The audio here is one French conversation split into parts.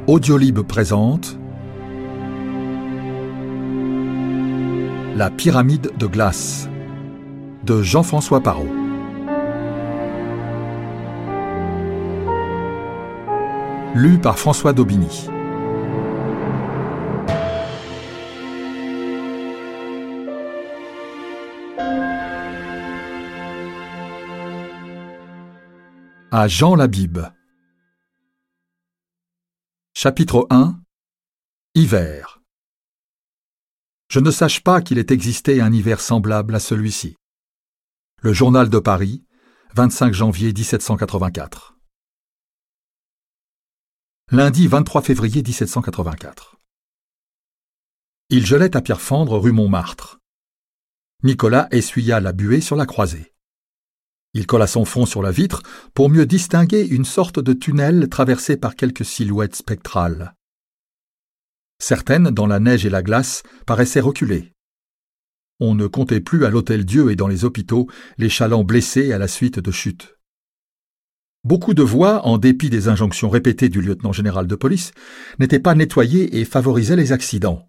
Audiolib présente La pyramide de glace de Jean-François Parrot. Lu par François Daubigny. À Jean Labib. Chapitre 1. Hiver. Je ne sache pas qu'il ait existé un hiver semblable à celui-ci. Le Journal de Paris, 25 janvier 1784. Lundi 23 février 1784. Il gelait à Pierrefiendre rue Montmartre. Nicolas essuya la buée sur la croisée. Il colla son front sur la vitre pour mieux distinguer une sorte de tunnel traversé par quelques silhouettes spectrales. Certaines, dans la neige et la glace, paraissaient reculer. On ne comptait plus à l'Hôtel-Dieu et dans les hôpitaux les chalands blessés à la suite de chutes. Beaucoup de voies, en dépit des injonctions répétées du lieutenant général de police, n'étaient pas nettoyées et favorisaient les accidents.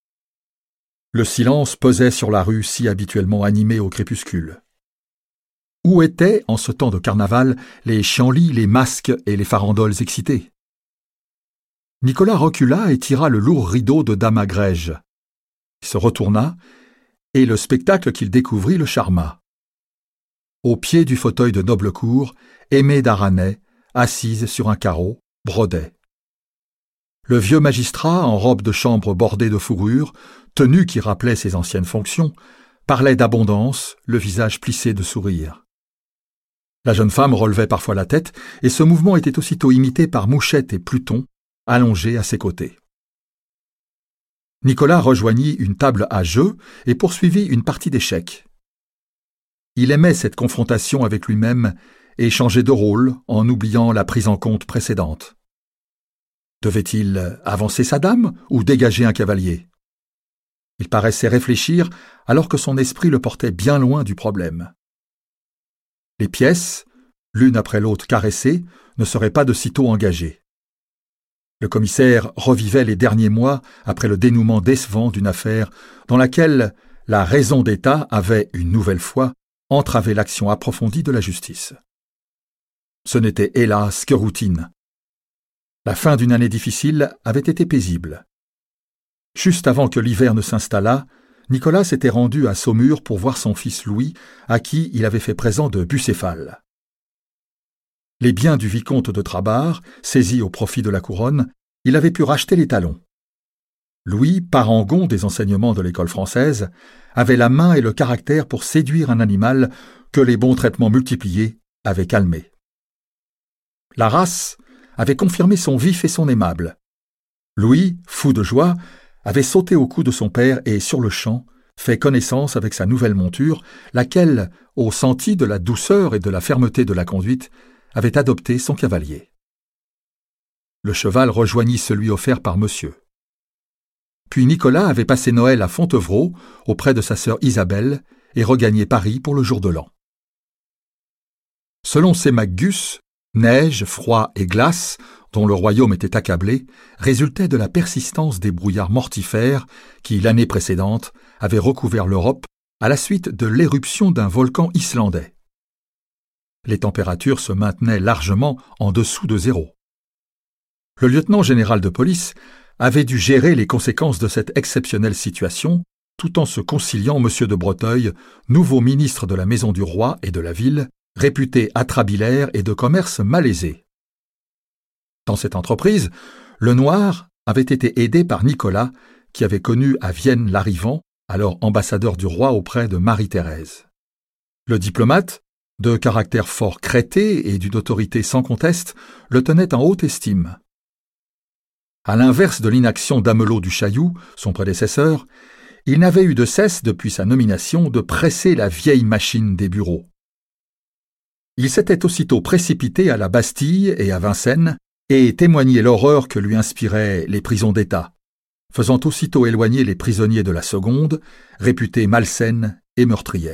Le silence pesait sur la rue si habituellement animée au crépuscule. Où étaient, en ce temps de carnaval, les chienlits, les masques et les farandoles excités? Nicolas recula et tira le lourd rideau de dame agrège. Il se retourna, et le spectacle qu'il découvrit le charma. Au pied du fauteuil de noble cour, Aimée d'Aranais, assise sur un carreau, brodait. Le vieux magistrat, en robe de chambre bordée de fourrure, tenue qui rappelait ses anciennes fonctions, parlait d'abondance, le visage plissé de sourire. La jeune femme relevait parfois la tête, et ce mouvement était aussitôt imité par Mouchette et Pluton, allongés à ses côtés. Nicolas rejoignit une table à jeu et poursuivit une partie d'échecs. Il aimait cette confrontation avec lui-même et changeait de rôle en oubliant la prise en compte précédente. Devait-il avancer sa dame ou dégager un cavalier? Il paraissait réfléchir alors que son esprit le portait bien loin du problème. Les pièces, l'une après l'autre caressées, ne seraient pas de sitôt engagées. Le commissaire revivait les derniers mois après le dénouement décevant d'une affaire dans laquelle la raison d'État avait, une nouvelle fois, entravé l'action approfondie de la justice. Ce n'était hélas que routine. La fin d'une année difficile avait été paisible. Juste avant que l'hiver ne s'installât, Nicolas s'était rendu à Saumur pour voir son fils Louis, à qui il avait fait présent de Bucéphale. Les biens du vicomte de Trabarre, saisis au profit de la couronne, il avait pu racheter les talons. Louis, parangon des enseignements de l'école française, avait la main et le caractère pour séduire un animal que les bons traitements multipliés avaient calmé. La race avait confirmé son vif et son aimable. Louis, fou de joie, avait sauté au cou de son père et, sur le champ, fait connaissance avec sa nouvelle monture, laquelle, au senti de la douceur et de la fermeté de la conduite, avait adopté son cavalier. Le cheval rejoignit celui offert par monsieur. Puis Nicolas avait passé Noël à Fontevraud, auprès de sa sœur Isabelle, et regagné Paris pour le jour de l'an. Selon Sémagus, neige, froid et glace, dont le royaume était accablé, résultaient de la persistance des brouillards mortifères qui, l'année précédente, avaient recouvert l'Europe à la suite de l'éruption d'un volcan islandais. Les températures se maintenaient largement en dessous de zéro. Le lieutenant général de police avait dû gérer les conséquences de cette exceptionnelle situation, tout en se conciliant M. de Breteuil, nouveau ministre de la Maison du Roi et de la Ville, réputé atrabilaire et de commerce malaisé. Dans cette entreprise, le Noir avait été aidé par Nicolas, qui avait connu à Vienne l'Arrivant, alors ambassadeur du roi auprès de Marie-Thérèse. Le diplomate, de caractère fort crêté et d'une autorité sans conteste, le tenait en haute estime. À l'inverse de l'inaction d'Amelot du Chailloux, son prédécesseur, il n'avait eu de cesse, depuis sa nomination, de presser la vieille machine des bureaux. Il s'était aussitôt précipité à la Bastille et à Vincennes, et témoigner l'horreur que lui inspiraient les prisons d'État, faisant aussitôt éloigner les prisonniers de la seconde, réputée malsaine et meurtrière.